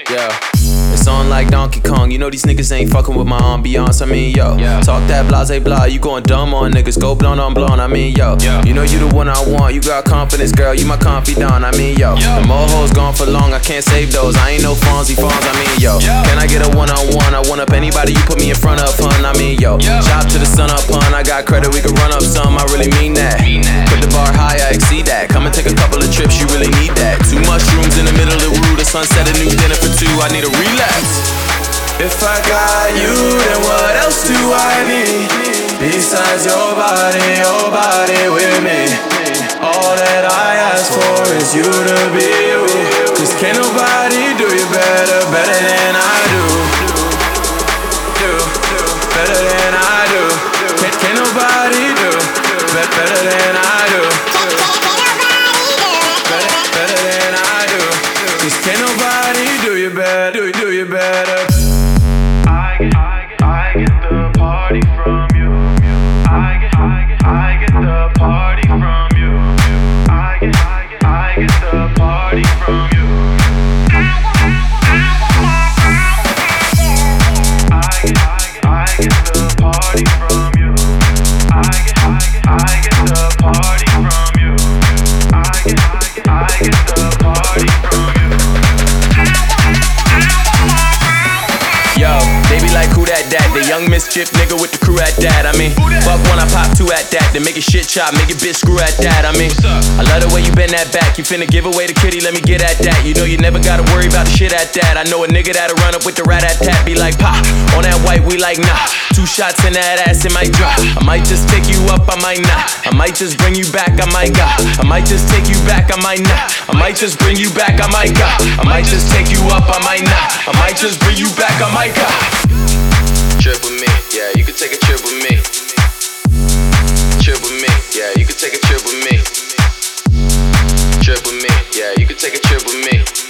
Yeah. It's on like Donkey Kong. You know these niggas ain't fucking with my ambiance. I mean, yo. Yeah. Talk that blase blah. You going dumb on niggas. Go blonde on blonde. I mean, yo. Yeah. You know you the one I want. You got confidence, girl. You my confidant. I mean, yo. Yeah. The more hoes gone for long. I can't save those. I ain't no Fonzie Fonz. I mean, yo. Yeah. Can I get a one-on-one? I one up anybody you put me in front of, hun. I mean, yo. Yeah. Chop to the sun up, hun. I got credit. We can run up some. I really mean that. Put the bar high. I exceed that. Come and take a couple of trips. You really need that. 2 mushrooms in the middle of the room. The sunset. A new dinner for 2. I need a relapse. If I got you, then what else do I need? Besides your body with me. All that I ask for is you to be you. Cause can't nobody do you better than I do. Better than I do. Can't nobody do better than I do. Better than I do. Cause can't nobody do you better. Do you better. I get the party from you. I get the party from you. I get the party from you. I get the party from you. I get the party from you. I get the party from you. Yo, they be like, who that? The young mischief nigga with the crew at that. I mean, fuck when I pop 2 at that. Then make it shit chop, make it bitch screw at that. I mean, I love the way you bend that back. You finna give away the kitty, let me get at that. You know you never gotta worry about the shit at that. I know a nigga that'll run up with the rat at tat. Be like, pop, on that white, we like, nah. 2 shots in that ass, it might drop. I might just pick you up, I might not. I might just bring you back, I might got. I might just take you back, I might not. I might just bring you back, I might got. I might just take you up, I might not. I might just bring you back, I might got. Trip with me, yeah, you can take a trip with me. Trip with me, yeah, you can take a trip with me. Trip with me, yeah, you can take a trip with me.